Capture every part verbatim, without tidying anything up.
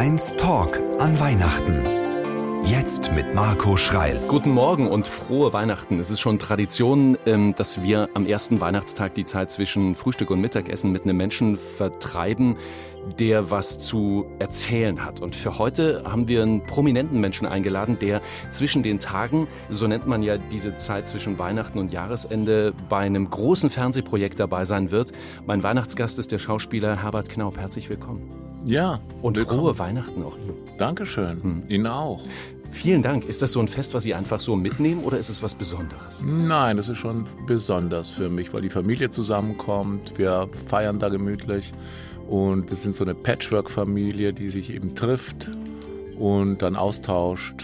eins Talk an Weihnachten. Jetzt mit Marco Schreil. Guten Morgen und frohe Weihnachten. Es ist schon Tradition, dass wir am ersten Weihnachtstag die Zeit zwischen Frühstück und Mittagessen mit einem Menschen vertreiben, der was zu erzählen hat. Und für heute haben wir einen prominenten Menschen eingeladen, der zwischen den Tagen, so nennt man ja diese Zeit zwischen Weihnachten und Jahresende, bei einem großen Fernsehprojekt dabei sein wird. Mein Weihnachtsgast ist der Schauspieler Herbert Knaup. Herzlich willkommen. Ja. Und willkommen. Frohe Weihnachten auch Ihnen. Dankeschön. Hm. Ihnen auch. Vielen Dank. Ist das so ein Fest, was Sie einfach so mitnehmen, oder ist es was Besonderes? Nein, das ist schon besonders für mich, weil die Familie zusammenkommt. Wir feiern da gemütlich und wir sind so eine Patchwork-Familie, die sich eben trifft und dann austauscht,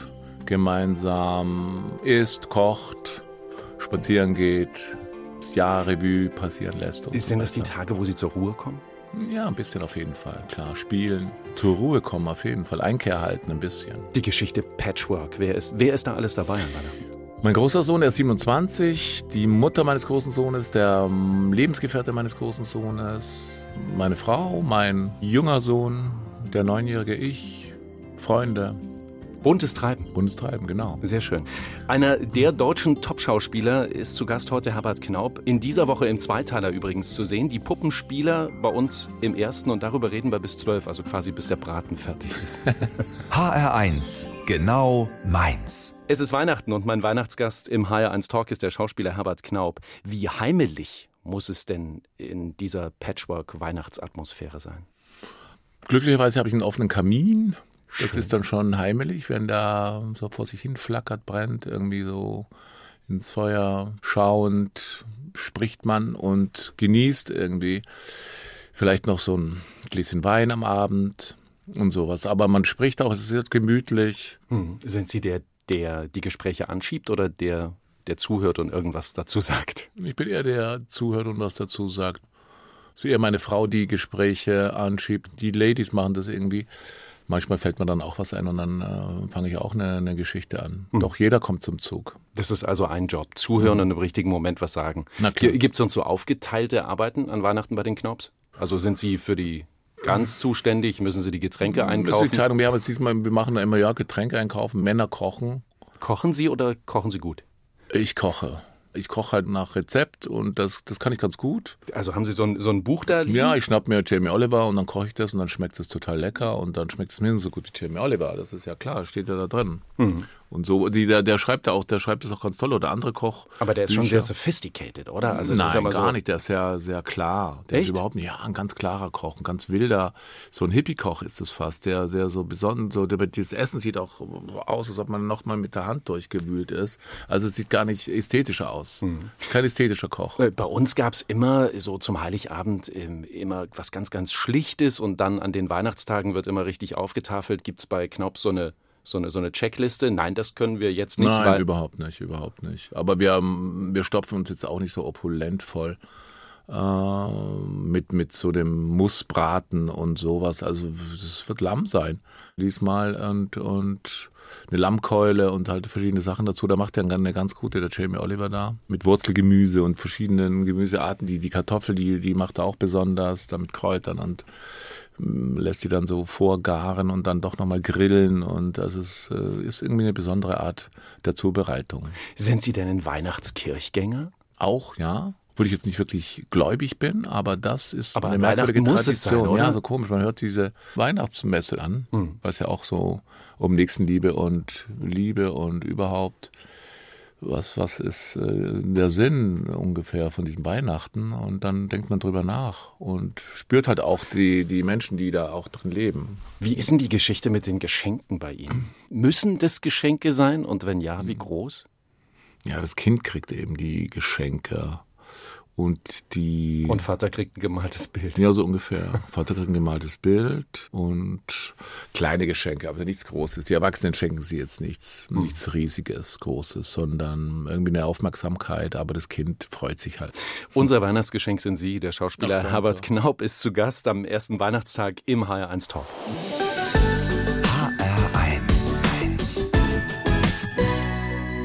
gemeinsam isst, kocht, spazieren geht, das Jahr Revue passieren lässt. Sind so das die Tage, wo Sie zur Ruhe kommen? Ja, ein bisschen auf jeden Fall, klar. Spielen, zur Ruhe kommen auf jeden Fall, Einkehr halten ein bisschen. Die Geschichte Patchwork, wer ist, wer ist da alles dabei an Weihnachten? Mein großer Sohn, der ist siebenundzwanzig, die Mutter meines großen Sohnes, der Lebensgefährte meines großen Sohnes, meine Frau, mein junger Sohn, der neunjährige ich, Freunde. Buntes Treiben. Buntes Treiben, genau. Sehr schön. Einer der deutschen Top-Schauspieler ist zu Gast heute Herbert Knaup. In dieser Woche im Zweiteiler übrigens zu sehen. Die Puppenspieler bei uns im ersten, und darüber reden wir bis zwölf, also quasi bis der Braten fertig ist. H R eins, genau meins. Es ist Weihnachten und mein Weihnachtsgast im H R eins Talk ist der Schauspieler Herbert Knaup. Wie heimelig muss es denn in dieser Patchwork-Weihnachtsatmosphäre sein? Glücklicherweise habe ich einen offenen Kamin. Das Schön. Ist dann schon heimelig, wenn da so vor sich hin flackert, brennt, irgendwie so ins Feuer schauend, spricht man und genießt irgendwie vielleicht noch so ein Gläschen Wein am Abend und sowas. Aber man spricht auch, es ist gemütlich. Hm. Sind Sie der, der die Gespräche anschiebt oder der, der zuhört und irgendwas dazu sagt? Ich bin eher der, der zuhört und was dazu sagt. Es ist eher meine Frau, die Gespräche anschiebt. Die Ladies machen das irgendwie. Manchmal fällt mir dann auch was ein und dann äh, fange ich auch eine, eine Geschichte an. Hm. Doch jeder kommt zum Zug. Das ist also ein Job. Zuhören hm. und im richtigen Moment was sagen. Gibt es sonst so aufgeteilte Arbeiten an Weihnachten bei den Knaups? Also sind Sie für die ganz zuständig? Müssen Sie die Getränke einkaufen? Das ist die Entscheidung. Wir, haben jetzt diesmal, wir machen da immer ja Getränke einkaufen, Männer kochen. Kochen Sie oder kochen Sie gut? Ich koche. Ich koche halt nach Rezept und das, das kann ich ganz gut. Also haben Sie so ein, so ein Buch da liegen? Ja, ich schnapp mir Jamie Oliver und dann koche ich das und dann schmeckt es total lecker und dann schmeckt es mindestens so gut wie Jamie Oliver. Das ist ja klar, steht ja da drin. Mhm. Und so, die, der, der schreibt da auch, der schreibt das auch ganz toll oder andere Koch. Aber der ist schon sehr sophisticated, oder? Also Nein, das ist aber gar so nicht, der ist ja sehr klar. Der Echt? ist überhaupt nicht, ja, ein ganz klarer Koch, ein ganz wilder, so ein Hippie-Koch ist es fast, der sehr so besonders, so, der, das Essen sieht auch aus, als ob man nochmal mit der Hand durchgewühlt ist. Also es sieht gar nicht ästhetischer aus. Mhm. Kein ästhetischer Koch. Bei uns gab es immer so zum Heiligabend immer was ganz, ganz Schlichtes und dann an den Weihnachtstagen wird immer richtig aufgetafelt. Gibt es bei Knaup so eine So eine, so eine Checkliste? Nein, das können wir jetzt nicht. Nein, weil überhaupt nicht, überhaupt nicht. Aber wir, wir stopfen uns jetzt auch nicht so opulent voll äh, mit, mit so dem Mussbraten und sowas. Also das wird Lamm sein diesmal und, und eine Lammkeule und halt verschiedene Sachen dazu. Da macht er eine ganz gute, der Jamie Oliver da, mit Wurzelgemüse und verschiedenen Gemüsearten. Die, die Kartoffel, die, die macht er auch besonders, da mit Kräutern und lässt die dann so vorgaren und dann doch nochmal grillen und das ist, ist irgendwie eine besondere Art der Zubereitung. Sind Sie denn ein Weihnachtskirchgänger? Auch, ja. Obwohl ich jetzt nicht wirklich gläubig bin, aber das ist aber eine merkwürdige Tradition. Es sein, oder? Ja, so komisch. Man hört diese Weihnachtsmesse an, hm. was ja auch so um Nächstenliebe und Liebe und überhaupt Was, was ist äh, der Sinn ungefähr von diesem Weihnachten? Und dann denkt man drüber nach und spürt halt auch die, die Menschen, die da auch drin leben. Wie ist denn die Geschichte mit den Geschenken bei Ihnen? Müssen das Geschenke sein? Und wenn ja, wie groß? Ja, das Kind kriegt eben die Geschenke. Und die. Und Vater kriegt ein gemaltes Bild. Ja, so ungefähr. Vater kriegt ein gemaltes Bild und kleine Geschenke, aber nichts Großes. Die Erwachsenen schenken sie jetzt nichts, hm. nichts Riesiges, Großes, sondern irgendwie eine Aufmerksamkeit, aber das Kind freut sich halt. Unser Weihnachtsgeschenk sind Sie. Der Schauspieler Ach, Herbert Knaup ist zu Gast am ersten Weihnachtstag im H R eins Talk. H R eins.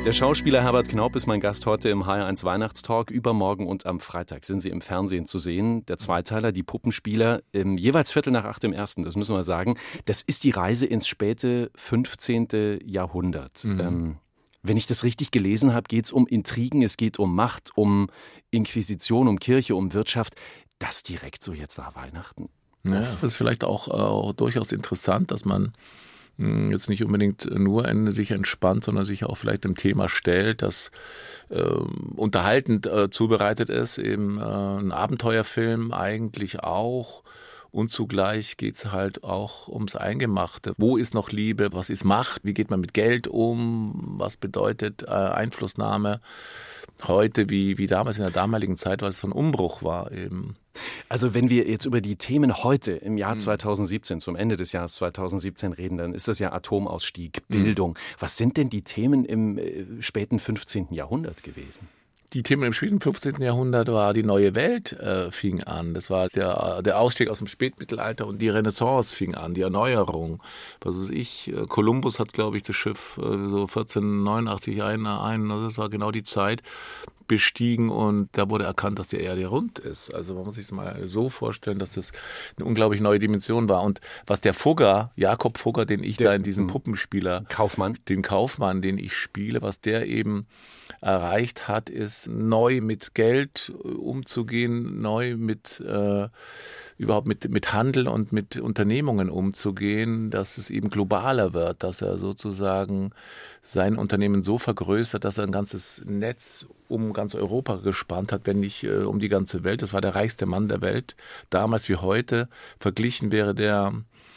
Der Schauspieler Herbert Knaub ist mein Gast heute im H R eins Weihnachtstalk. Übermorgen und am Freitag sind Sie im Fernsehen zu sehen. Der Zweiteiler, die Puppenspieler, im jeweils Viertel nach acht im ersten, das müssen wir sagen. Das ist die Reise ins späte fünfzehnte Jahrhundert. Mhm. Ähm, wenn ich das richtig gelesen habe, geht es um Intrigen, es geht um Macht, um Inquisition, um Kirche, um Wirtschaft. Das direkt so jetzt nach Weihnachten. Ja, das ist vielleicht auch, auch durchaus interessant, dass man jetzt nicht unbedingt nur in sich entspannt, sondern sich auch vielleicht dem Thema stellt, das äh, unterhaltend äh, zubereitet ist, eben äh, ein Abenteuerfilm eigentlich auch. Und zugleich geht's halt auch ums Eingemachte. Wo ist noch Liebe? Was ist Macht? Wie geht man mit Geld um? Was bedeutet äh, Einflussnahme heute wie, wie damals in der damaligen Zeit, weil es so ein Umbruch war eben. Also wenn wir jetzt über die Themen heute im Jahr zweitausendsiebzehn, zum Ende des Jahres zweitausendsiebzehn reden, dann ist das ja Atomausstieg, Bildung. Mhm. Was sind denn die Themen im äh, späten fünfzehnten Jahrhundert gewesen? Die Themen im späten fünfzehnten Jahrhundert war die neue Welt äh, fing an. Das war der, der Ausstieg aus dem Spätmittelalter und die Renaissance fing an, die Erneuerung. Was weiß ich, Kolumbus hat, glaube ich, das Schiff äh, so vierzehnhundertneunundachtzig ein, ein, das war genau die Zeit, bestiegen und da wurde erkannt, dass die Erde rund ist. Also man muss sich es mal so vorstellen, dass das eine unglaublich neue Dimension war. Und was der Fugger, Jakob Fugger, den ich der, da in diesem Puppenspieler, Kaufmann, den Kaufmann, den ich spiele, was der eben erreicht hat, ist neu mit Geld umzugehen, neu mit äh, überhaupt mit mit Handel und mit Unternehmungen umzugehen, dass es eben globaler wird, dass er sozusagen sein Unternehmen so vergrößert, dass er ein ganzes Netz um ganz Europa gespannt hat, wenn nicht äh, um die ganze Welt. Das war der reichste Mann der Welt, damals wie heute. Verglichen wäre der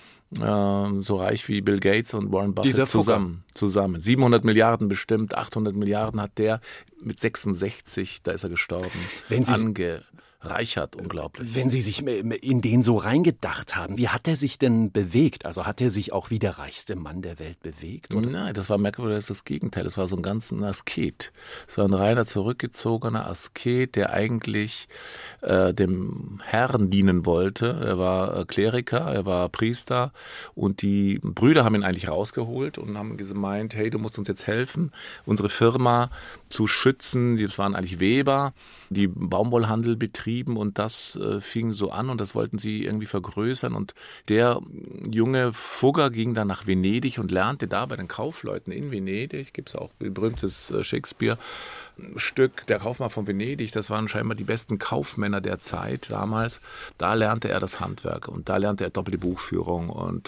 äh, so reich wie Bill Gates und Warren Buffett Dieser zusammen. zusammen. siebenhundert Milliarden bestimmt, achthundert Milliarden hat der mit sechsundsechzig, da ist er gestorben, Wenn Sie ange Reichert, unglaublich. Wenn Sie sich in den so reingedacht haben, wie hat er sich denn bewegt? Also hat er sich auch wie der reichste Mann der Welt bewegt? Oder? Nein, das war merkwürdig, das ist das Gegenteil. Das war so ein ganz ein Asket. Das war ein reiner, zurückgezogener Asket, der eigentlich äh, dem Herrn dienen wollte. Er war äh, Kleriker, er war Priester und die Brüder haben ihn eigentlich rausgeholt und haben gemeint, hey, du musst uns jetzt helfen, unsere Firma zu schützen. Das waren eigentlich Weber, die Baumwollhandel betrieben. Und das äh, fing so an und das wollten sie irgendwie vergrößern. Und der junge Fugger ging dann nach Venedig und lernte da bei den Kaufleuten in Venedig, gibt es auch ein berühmtes äh, Shakespeare-Stück, der Kaufmann von Venedig, das waren scheinbar die besten Kaufmänner der Zeit damals. Da lernte er das Handwerk und da lernte er doppelte Buchführung und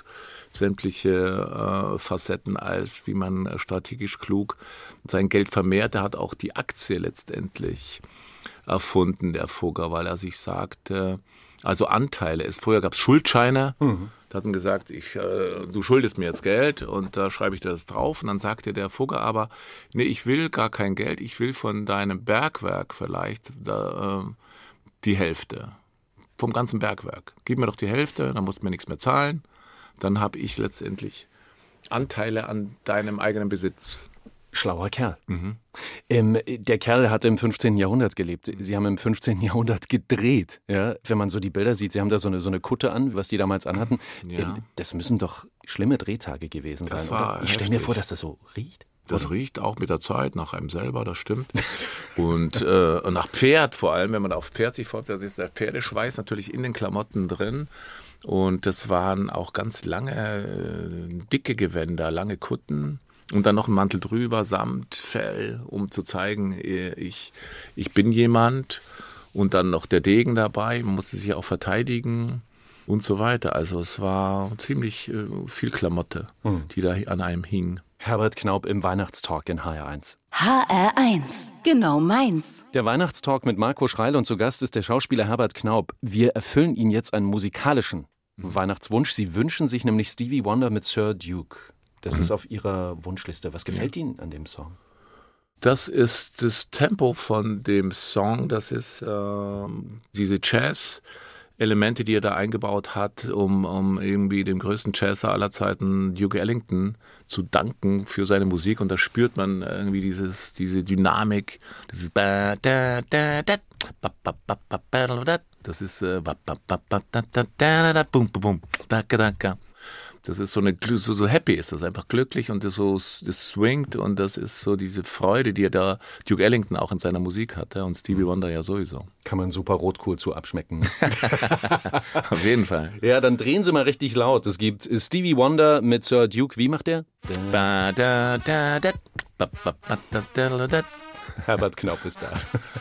sämtliche äh, Facetten als, wie man strategisch klug sein Geld vermehrt. Er hat auch die Aktie letztendlich erfunden, der Fugger, weil er sich sagte, also Anteile ist, früher gab es Schuldscheine, mhm. da hat man gesagt, ich, äh, du schuldest mir jetzt Geld und da schreibe ich dir das drauf und dann sagte der Fugger aber, nee, ich will gar kein Geld, ich will von deinem Bergwerk vielleicht da, äh, die Hälfte, vom ganzen Bergwerk. Gib mir doch die Hälfte, dann musst du mir nichts mehr zahlen, dann habe ich letztendlich Anteile an deinem eigenen Besitz. Schlauer Kerl. Mhm. Ähm, der Kerl hat im fünfzehnten Jahrhundert gelebt. Sie haben im fünfzehnten Jahrhundert gedreht. Ja? Wenn man so die Bilder sieht, Sie haben da so eine, so eine Kutte an, was die damals anhatten. Ja. Ähm, das müssen doch schlimme Drehtage gewesen das sein, war oder? Ich stelle mir vor, dass das so riecht. Das oder? Riecht auch mit der Zeit nach einem selber, das stimmt. Und äh, nach Pferd vor allem, wenn man auf Pferd sich vorstellt, ist der Pferdeschweiß natürlich in den Klamotten drin. Und das waren auch ganz lange, äh, dicke Gewänder, lange Kutten. Und dann noch ein Mantel drüber, Samt, Fell, um zu zeigen, ich, ich bin jemand. Und dann noch der Degen dabei, man musste sich auch verteidigen und so weiter. Also es war ziemlich äh, viel Klamotte, mhm. die da an einem hing. Herbert Knaub im Weihnachtstalk in H R eins. H R eins, genau meins. Der Weihnachtstalk mit Marco Schreil und zu Gast ist der Schauspieler Herbert Knaub. Wir erfüllen Ihnen jetzt einen musikalischen mhm. Weihnachtswunsch. Sie wünschen sich nämlich Stevie Wonder mit Sir Duke. Das mhm. ist auf Ihrer Wunschliste. Was gefällt ja. Ihnen an dem Song? Das ist das Tempo von dem Song. Das ist äh, diese Jazz-Elemente, die er da eingebaut hat, um, um irgendwie dem größten Jazzer aller Zeiten, Duke Ellington, zu danken für seine Musik. Und da spürt man irgendwie dieses, diese Dynamik. Dieses das ist Das ist so eine, so, so happy ist das, einfach glücklich und das so, das swingt und das ist so diese Freude, die da Duke Ellington auch in seiner Musik hatte und Stevie Wonder ja sowieso. Kann man super Rotkohl zu abschmecken. Ne? Auf jeden Fall. Ja, dann drehen Sie mal richtig laut. Es gibt Stevie Wonder mit Sir Duke, wie macht der? Ba, da, da, da, ba, ba, ba, da, da, da. Herbert Knaup ist da.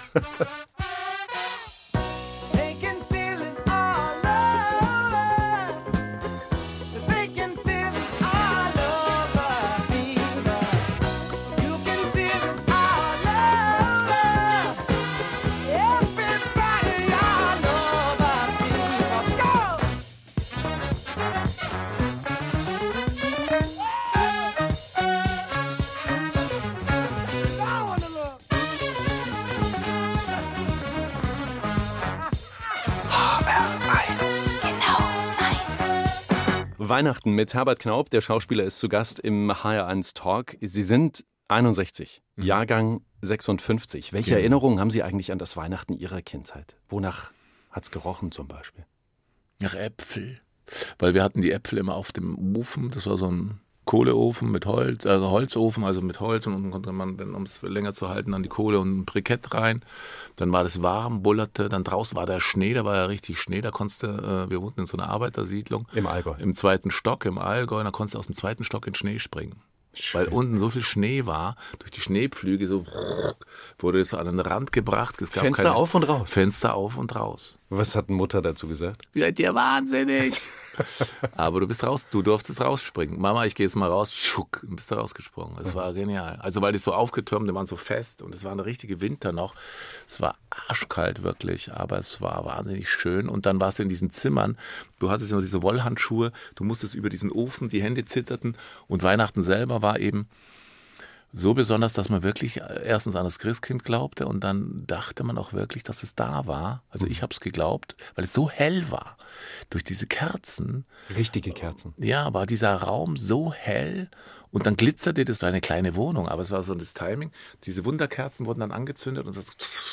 Weihnachten mit Herbert Knaup, der Schauspieler, ist zu Gast im H R eins Talk. Sie sind einundsechzig, mhm. Jahrgang sechsundfünfzig. Welche genau. Erinnerungen haben Sie eigentlich an das Weihnachten Ihrer Kindheit? Wonach hat's gerochen zum Beispiel? Nach Äpfel, weil wir hatten die Äpfel immer auf dem Ofen, das war so ein Kohleofen mit Holz, also Holzofen, also mit Holz und unten konnte man, um es länger zu halten, an die Kohle und ein Brikett rein. Dann war das warm, bullerte, dann draußen war der Schnee, da war ja richtig Schnee, da konntest du, äh, wir wohnten in so einer Arbeitersiedlung. Im Allgäu. Im zweiten Stock, im Allgäu, da konntest du aus dem zweiten Stock in Schnee springen. Schön. Weil unten so viel Schnee war, durch die Schneepflüge so wurde es an den Rand gebracht. Es gab Fenster keine, auf und raus? Fenster auf und raus. Was hat Mutter dazu gesagt? Seid ihr wahnsinnig? Aber du bist raus, du durftest rausspringen. Mama, ich gehe jetzt mal raus, schuck, und bist da rausgesprungen. Das war genial. Also weil die so aufgetürmt, die waren so fest und es war eine richtige Winter noch. Es war arschkalt wirklich, aber es war wahnsinnig schön. Und dann warst du in diesen Zimmern, du hattest immer diese Wollhandschuhe, du musstest über diesen Ofen, die Hände zitterten und Weihnachten selber war eben so besonders, dass man wirklich erstens an das Christkind glaubte und dann dachte man auch wirklich, dass es da war. Also ich habe es geglaubt, weil es so hell war. Durch diese Kerzen. Richtige Kerzen. Ja, war dieser Raum so hell und dann glitzerte, das war eine kleine Wohnung, aber es war so das Timing. Diese Wunderkerzen wurden dann angezündet und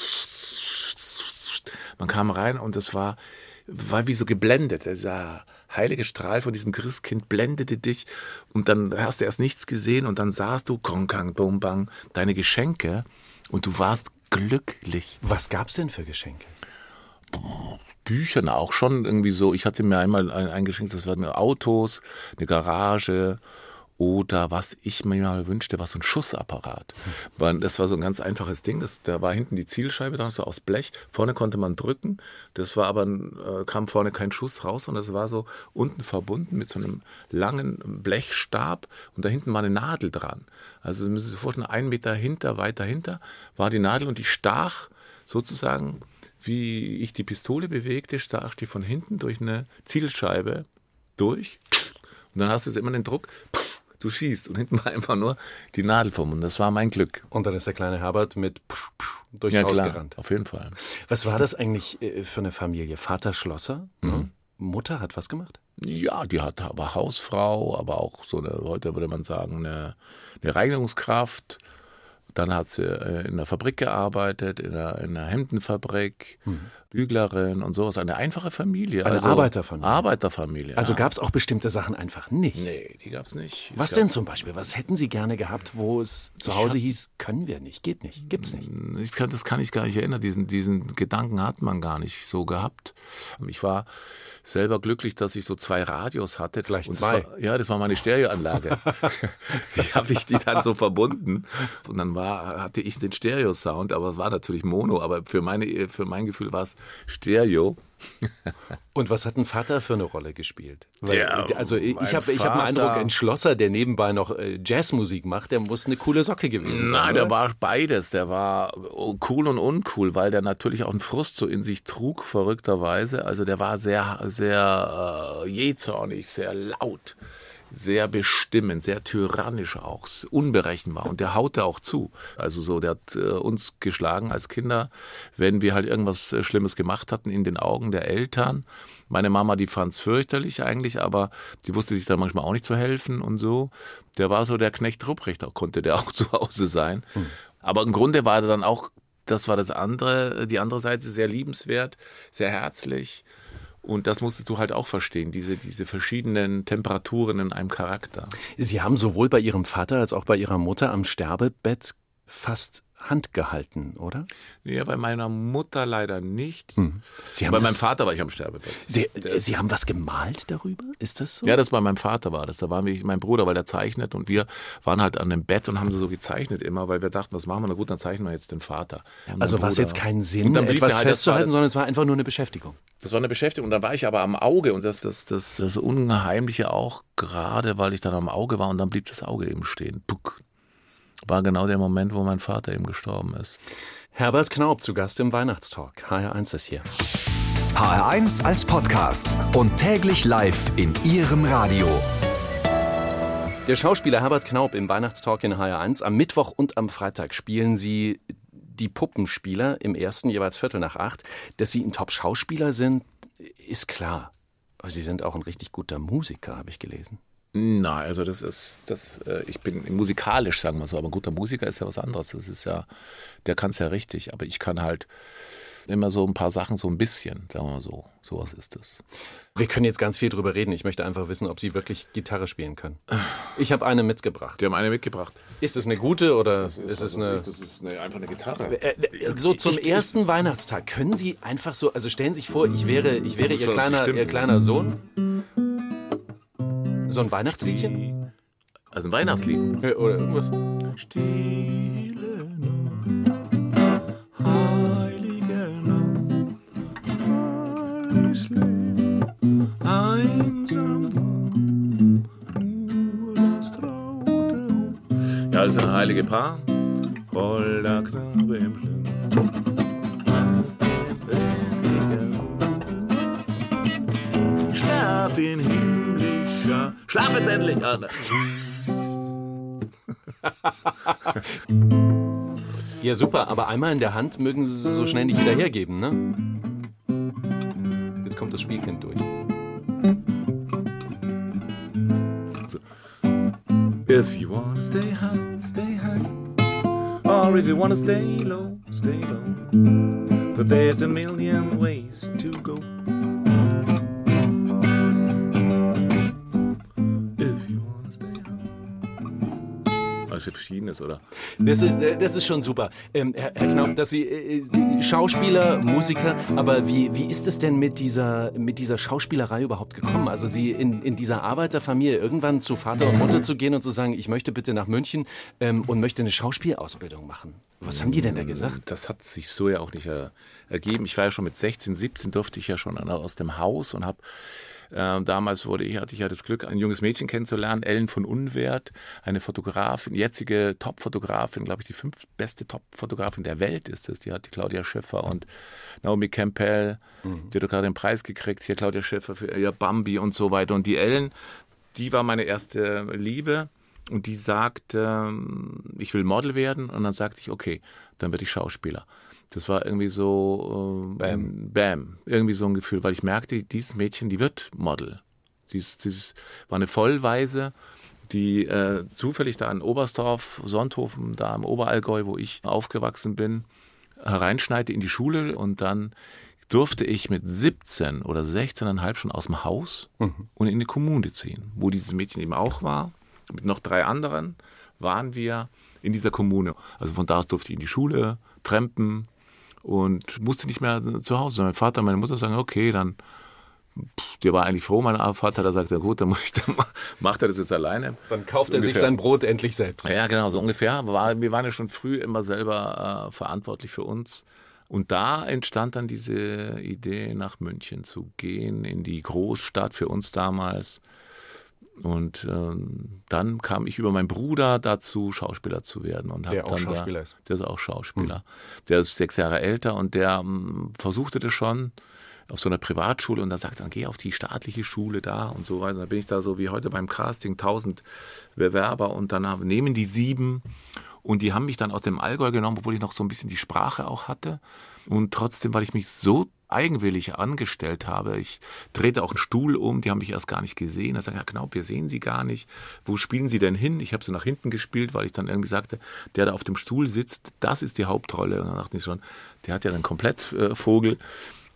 das man kam rein und es war, war wie so geblendet. Dieser heilige Strahl von diesem Christkind blendete dich und dann hast du erst nichts gesehen und dann sahst du, Kong, Kang, Bum, Bang, deine Geschenke und du warst glücklich. Was gab's denn für Geschenke? Bücher auch schon irgendwie so. Ich hatte mir einmal ein, ein Geschenk, das waren mir Autos, eine Garage oder was ich mir mal wünschte, war so ein Schussapparat. Das war so ein ganz einfaches Ding. Das, da war hinten die Zielscheibe, da so aus Blech. Vorne konnte man drücken. Das war aber, äh, kam vorne kein Schuss raus und das war so unten verbunden mit so einem langen Blechstab und da hinten war eine Nadel dran. Also Sie müssen sich vorstellen, einen Meter hinter, weiter hinter war die Nadel und die stach sozusagen, wie ich die Pistole bewegte, stach die von hinten durch eine Zielscheibe durch. Und dann hast du immer den Druck, du schießt und hinten war einfach nur die Nadel vom Mund. Das war mein Glück. Und dann ist der kleine Herbert mit durchs ja, Haus klar, gerannt. Auf jeden Fall. Was war das eigentlich für eine Familie? Vater Schlosser? Mhm. Mutter hat was gemacht? Ja, die hat, war Hausfrau, aber auch so eine, heute würde man sagen, eine, eine Reinigungskraft. Dann hat sie in der Fabrik gearbeitet, in einer, in einer Hemdenfabrik, mhm. Büglerin und sowas. Eine einfache Familie. Eine also Arbeiterfamilie. Arbeiterfamilie. Also ja. gab es auch bestimmte Sachen einfach nicht? Nee, die gab es nicht. Was ich denn glaub, zum Beispiel? Was hätten Sie gerne gehabt, wo es zu Hause hab, hieß, können wir nicht, geht nicht, gibt's nicht? Ich kann, das kann ich gar nicht erinnern. Diesen, diesen Gedanken hat man gar nicht so gehabt. Ich war selber glücklich, dass ich so zwei Radios hatte. Gleich und zwei? Das war, ja, das war meine Stereoanlage. Die habe ich die dann so verbunden. Und dann war, hatte ich den Stereo-Sound, aber es war natürlich Mono. Aber für, meine, für mein Gefühl war es Stereo. Und was hat ein Vater für eine Rolle gespielt? Weil, ja, also ich habe ich hab den Eindruck, ein Schlosser, der nebenbei noch äh, Jazzmusik macht, der muss eine coole Socke gewesen sein. Nein, oder? der war beides. Der war cool und uncool, weil der natürlich auch einen Frust so in sich trug, verrückterweise. Also der war sehr, sehr äh, jähzornig, sehr laut, sehr bestimmend, sehr tyrannisch auch, unberechenbar. Und der haute auch zu. Also so, der hat äh, uns geschlagen als Kinder, wenn wir halt irgendwas äh, Schlimmes gemacht hatten in den Augen der Eltern. Meine Mama, die fand es fürchterlich eigentlich, aber die wusste sich dann manchmal auch nicht zu helfen und so. Der war so der Knecht Rupprecht, auch konnte der auch zu Hause sein. Hm. Aber im Grunde war er dann auch, das war das andere, die andere Seite, sehr liebenswert, sehr herzlich. Und das musstest du halt auch verstehen, diese, diese verschiedenen Temperaturen in einem Charakter. Sie haben sowohl bei Ihrem Vater als auch bei Ihrer Mutter am Sterbebett fast Hand gehalten, oder? Ja, bei meiner Mutter leider nicht. Hm. Sie haben bei das, meinem Vater war ich am Sterbebett. Sie, Sie haben was gemalt darüber? Ist das so? Ja, das bei meinem Vater war das. Da waren wir, mein Bruder, weil der zeichnet und wir waren halt an dem Bett und haben so gezeichnet immer, weil wir dachten, was machen wir? Na gut, dann zeichnen wir jetzt den Vater. Also war es jetzt keinen Sinn, dann blieb etwas der halt, das war festzuhalten, das- sondern es war einfach nur eine Beschäftigung. Das war eine Beschäftigung und dann war ich aber am Auge und das, das, das, das Unheimliche auch gerade, weil ich dann am Auge war und dann blieb das Auge eben stehen. Puck. War genau der Moment, wo mein Vater eben gestorben ist. Herbert Knaub zu Gast im Weihnachtstalk. H R eins ist hier. H R eins als Podcast und täglich live in Ihrem Radio. Der Schauspieler Herbert Knaub im Weihnachtstalk in H R eins. Am Mittwoch und am Freitag spielen Sie die Puppenspieler, im ersten jeweils Viertel nach acht. Dass Sie ein Top-Schauspieler sind, ist klar. Aber Sie sind auch ein richtig guter Musiker, habe ich gelesen. Na, also das ist, das, äh, ich bin musikalisch, sagen wir so, aber ein guter Musiker ist ja was anderes. Das ist ja, der kann es ja richtig, aber ich kann halt immer so ein paar Sachen so ein bisschen, sagen wir mal so. Sowas ist es. Wir können jetzt ganz viel drüber reden. Ich möchte einfach wissen, ob Sie wirklich Gitarre spielen können. Ich habe eine mitgebracht. Die haben eine mitgebracht. Ist es eine gute oder ist, ist es eine... Das ist eine, einfach eine Gitarre. Äh, So zum ersten Weihnachtstag können Sie einfach so, also stellen Sie sich vor, ich wäre, ich wäre Ihr kleiner, Ihr kleiner Sohn. So ein Weihnachtsliedchen? Also ein Weihnachtslied. Ja, oder irgendwas? Stille Nacht, heilige Nacht, alles leer, einsam war, nur das traute Hof. Ja, also ein heilige Paar, holder Knabe im Schlaf. Schlaf in himmlischer, schlaf jetzt endlich an. Ja, super, aber einmal in der Hand mögen Sie es so schnell nicht wieder hergeben, ne? Jetzt kommt das Spielkind durch. If you wanna stay high, stay high. Or if you wanna stay low, stay low. But there's a million ways to go. If you wanna stay high. Also verschiedenes, oder? Das ist, äh, das ist schon super. Ähm, Herr, Herr Knaub, dass Sie äh, Schauspieler, Musiker, aber wie, wie ist es denn mit dieser, mit dieser Schauspielerei überhaupt gekommen? Also Sie in, in dieser Arbeiterfamilie irgendwann zu Vater und Mutter zu gehen und zu sagen, ich möchte bitte nach München ähm, und möchte eine Schauspielausbildung machen. Was haben die denn da gesagt? Das hat sich so ja auch nicht äh, ergeben. Ich war ja schon mit sechzehn, siebzehn, durfte ich ja schon aus dem Haus und habe Äh, damals wurde ich, hatte ich ja das Glück, ein junges Mädchen kennenzulernen, Ellen von Unwert, eine Fotografin, jetzige Top-Fotografin, glaube ich, die fünftbeste Top-Fotografin der Welt ist es. Die hat die Claudia Schiffer und Naomi Campbell, mhm. die hat gerade den Preis gekriegt, hier Claudia Schiffer für ihr Bambi und so weiter. Und die Ellen, die war meine erste Liebe und die sagte, ich will Model werden. Und dann sagte ich, okay, dann werde ich Schauspieler. Das war irgendwie so, äh, bam. bam, irgendwie so ein Gefühl, weil ich merkte, dieses Mädchen, die wird Model. Dies, dieses war eine Vollweise, die äh, zufällig da in Oberstdorf, Sonthofen, da im Oberallgäu, wo ich aufgewachsen bin, hereinschneite in die Schule und dann durfte ich mit siebzehn oder sechzehn Komma fünf schon aus dem Haus mhm. und in die Kommune ziehen, wo dieses Mädchen eben auch war. Mit noch drei anderen waren wir in dieser Kommune. Also von da aus durfte ich in die Schule, trampen, und musste nicht mehr zu Hause sein. Mein Vater und meine Mutter sagen, okay, dann, pff, der war eigentlich froh, mein Vater, da sagt er, gut, dann, muss ich, dann macht er das jetzt alleine. Dann kauft so er sich sein Brot endlich selbst. Ja, genau, so ungefähr. Wir waren ja schon früh immer selber äh, verantwortlich für uns. Und da entstand dann diese Idee, nach München zu gehen, in die Großstadt für uns damals. Und ähm, dann kam ich über meinen Bruder dazu, Schauspieler zu werden. Und der hab auch dann Schauspieler da, ist. Der ist auch Schauspieler. Hm. Der ist sechs Jahre älter und der ähm, versuchte das schon auf so einer Privatschule und dann sagt dann, geh auf die staatliche Schule da und so weiter. Dann bin ich da so wie heute beim Casting, tausend Bewerber und dann haben, nehmen die sieben und die haben mich dann aus dem Allgäu genommen, obwohl ich noch so ein bisschen die Sprache auch hatte. Und trotzdem, weil ich mich so eigenwillig angestellt habe. Ich drehte auch einen Stuhl um, die haben mich erst gar nicht gesehen. Da sagen, Herr Knaub, wir sehen Sie gar nicht. Wo spielen Sie denn hin? Ich habe so nach hinten gespielt, weil ich dann irgendwie sagte, der da auf dem Stuhl sitzt, das ist die Hauptrolle. Und dann dachte ich schon, der hat ja einen Komplettvogel.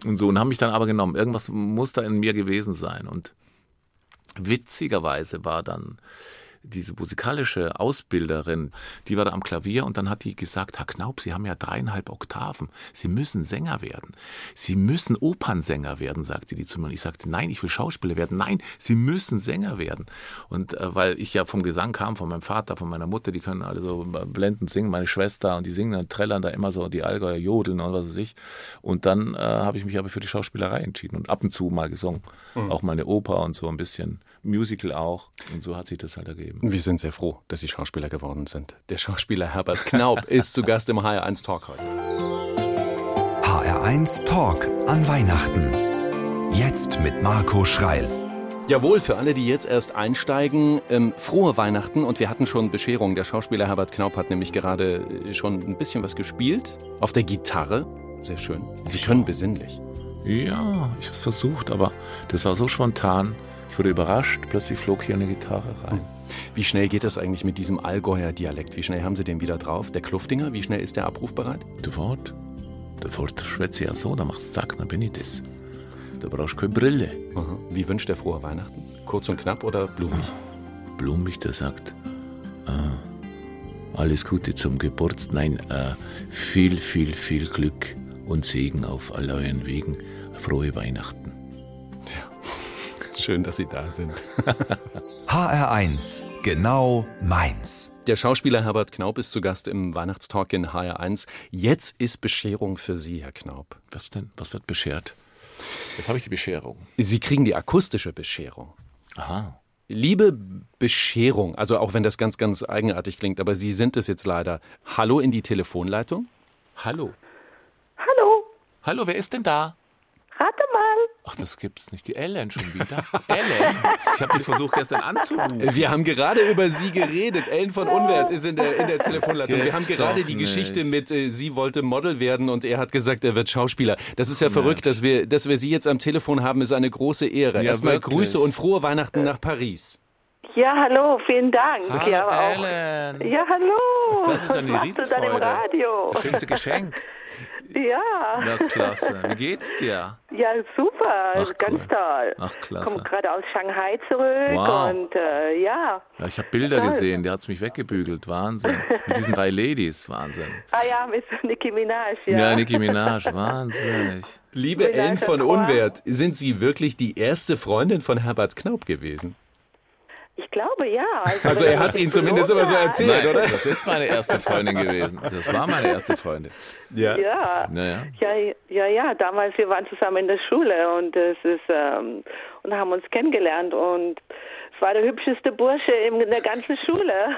Und so, und haben mich dann aber genommen. Irgendwas muss da in mir gewesen sein. Und witzigerweise war dann diese musikalische Ausbilderin, die war da am Klavier und dann hat die gesagt, Herr Knaup, Sie haben ja dreieinhalb Oktaven, Sie müssen Sänger werden. Sie müssen Opernsänger werden, sagte die zu mir. Und ich sagte, nein, ich will Schauspieler werden. Nein, Sie müssen Sänger werden. Und äh, weil ich ja vom Gesang kam, von meinem Vater, von meiner Mutter, die können alle so blendend singen, meine Schwester, und die singen dann, trällern da immer so die Allgäuer Jodeln und was weiß ich. Und dann äh, habe ich mich aber für die Schauspielerei entschieden und ab und zu mal gesungen. Mhm. Auch mal eine Oper und so ein bisschen Musical auch. Und so hat sich das halt ergeben. Wir sind sehr froh, dass Sie Schauspieler geworden sind. Der Schauspieler Herbert Knaup ist zu Gast im H R eins Talk heute. H R eins Talk an Weihnachten. Jetzt mit Marco Schreil. Jawohl, für alle, die jetzt erst einsteigen, ähm, frohe Weihnachten. Und wir hatten schon Bescherung. Der Schauspieler Herbert Knaup hat nämlich gerade schon ein bisschen was gespielt. Auf der Gitarre. Sehr schön. Sie können besinnlich. Ja, ich habe es versucht, aber das war so spontan. Ich wurde überrascht, plötzlich flog hier eine Gitarre rein. Wie schnell geht das eigentlich mit diesem Allgäuer Dialekt? Wie schnell haben Sie den wieder drauf? Der Kluftinger, wie schnell ist der abrufbereit? Sofort. Sofort schwätze ich ja so, da macht's zack, dann bin ich das. Da brauchst du keine Brille. Aha. Wie wünscht der frohe Weihnachten? Kurz und knapp oder blumig? Blumig, der sagt, äh, alles Gute zum Geburtstag. Nein, äh, viel, viel, viel Glück und Segen auf all euren Wegen. Frohe Weihnachten. Schön, dass Sie da sind. H R eins, genau meins. Der Schauspieler Herbert Knaup ist zu Gast im Weihnachtstalk in H R eins. Jetzt ist Bescherung für Sie, Herr Knaup. Was denn? Was wird beschert? Jetzt habe ich die Bescherung. Sie kriegen die akustische Bescherung. Aha. Liebe Bescherung, also auch wenn das ganz, ganz eigenartig klingt, aber Sie sind es jetzt leider. Hallo in die Telefonleitung. Hallo. Hallo. Hallo, wer ist denn da? Rate mal. Ach, das gibt's nicht. Die Ellen schon wieder. Ellen? Ich habe dich versucht gestern anzurufen. Wir haben gerade über Sie geredet. Ellen von Unwert ist in der, in der Telefonleitung. Wir haben gerade die Geschichte mit, äh, sie wollte Model werden und er hat gesagt, er wird Schauspieler. Das ist ja verrückt, dass wir, dass wir Sie jetzt am Telefon haben, ist eine große Ehre. Ja, Erstmal wirklich. Grüße und frohe Weihnachten nach Paris. Ja, hallo, vielen Dank. Hallo, ja, aber auch. Ellen. Ja, hallo. Das ist eine Was machst du da im Riesenfreude. Radio? Das schönste Geschenk. Ja. Na, klasse. Wie geht's dir? Ja, super. Ach, Ganz cool. toll. Ach, klasse. Komme gerade aus Shanghai zurück Wow. und äh, ja. Ja, ich habe Bilder Toll. gesehen, der hat's mich weggebügelt. Wahnsinn. Mit diesen drei Ladies. Wahnsinn. Ah ja, mit Nicki Minaj, ja. Ja, Nicki Minaj. Wahnsinnig. Liebe Vielen Ellen Dank, von Herr Frau. Unwert, sind Sie wirklich die erste Freundin von Herbert Knaup gewesen? Ich glaube, ja. Also er hat es Ihnen zumindest immer so erzählt, Nein, oder? das ist meine erste Freundin gewesen. Das war meine erste Freundin. Ja. Ja. Naja. Ja, ja, ja, damals, wir waren zusammen in der Schule und es ist ähm, und haben uns kennengelernt und es war der hübscheste Bursche in der ganzen Schule.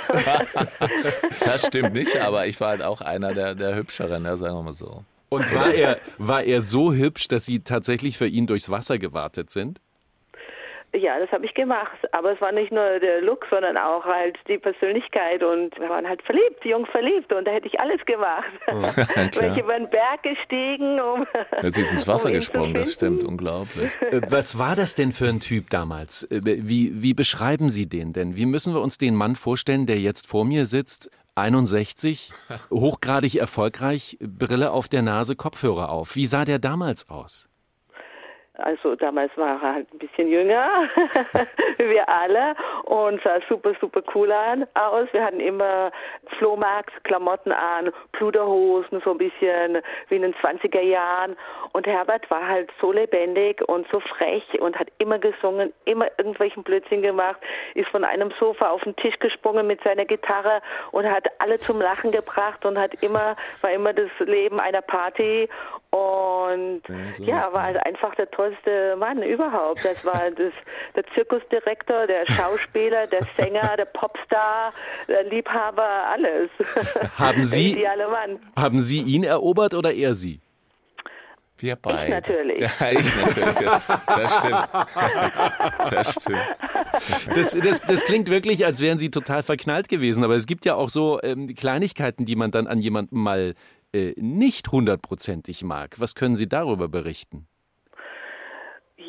Das stimmt nicht, aber ich war halt auch einer der, der Hübscheren, ja, sagen wir mal so. Und war er, war er so hübsch, dass Sie tatsächlich für ihn durchs Wasser gewartet sind? Ja, das habe ich gemacht. Aber es war nicht nur der Look, sondern auch halt die Persönlichkeit. Und wir waren halt verliebt, jung verliebt. Und da hätte ich alles gemacht. Wäre ich über den Berg gestiegen. Um, Jetzt ist ins Wasser um ihn gesprungen, zu das stimmt, finden. unglaublich. Äh, Was war das denn für ein Typ damals? Äh, Wie, wie beschreiben Sie den denn? Wie müssen wir uns den Mann vorstellen, der jetzt vor mir sitzt, einundsechzig, hochgradig erfolgreich, Brille auf der Nase, Kopfhörer auf? Wie sah der damals aus? Also damals war er halt ein bisschen jünger, wie wir alle, und sah super, super cool an, aus. Wir hatten immer Flohmarkt-Klamotten an, Pluderhosen, so ein bisschen wie in den zwanziger Jahren. Und Herbert war halt so lebendig und so frech und hat immer gesungen, immer irgendwelchen Blödsinn gemacht, ist von einem Sofa auf den Tisch gesprungen mit seiner Gitarre und hat alle zum Lachen gebracht und hat immer, war immer das Leben einer Party. Und Ja, so ja, ist war halt einfach der tollste Mann überhaupt. Das war das, der Zirkusdirektor, der Schauspieler, der Sänger, der Popstar, der Liebhaber, alles. Haben Sie- Der ideale Mann. Haben Sie ihn erobert oder er Sie? Wir beide. Ich natürlich. Ja, ich natürlich. Ja. Das stimmt. Das stimmt. Das, das, das klingt wirklich, als wären Sie total verknallt gewesen. Aber es gibt ja auch so ähm, Kleinigkeiten, die man dann an jemandem mal äh, nicht hundertprozentig mag. Was können Sie darüber berichten?